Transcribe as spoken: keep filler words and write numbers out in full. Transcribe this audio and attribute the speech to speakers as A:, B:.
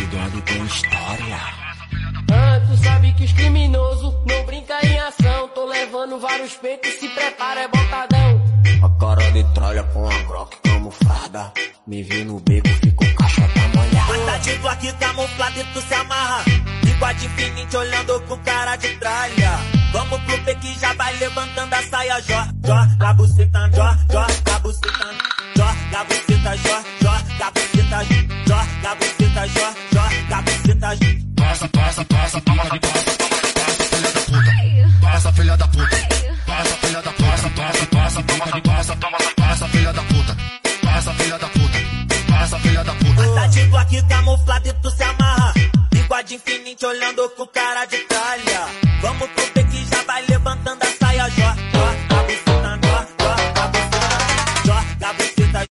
A: ligado, tem história.
B: Ah, tu sabe que os criminosos não brinca em ação. Tô levando vários peitos, se prepara, é botadão.
A: A cara de tralha com a Glock camuflada. Me vi no beco, ficou caixota molhada.
C: Mas tá de aqui camuflado e tu se amarra. Bigode infinito olhando com cara de tralha. Vamos pro P que já vai levantando a saia. Jó, jó, da buceta, jó, jó, da buceta, jó, da buceta, jó, jó, da buceta, jó, da buceta, jó, jó, da buceta.
D: Passa, passa, passa, toma de passa, passa, filha da puta. Passa, filha da puta. Passa, filha da puta. Passa, passa, passa, toma de passa, toma, passa, filha da puta. Passa, filha da puta. Passa, filha da puta.
C: Mas tá de aqui camuflado e tu se amarra. Bigode infinito olhando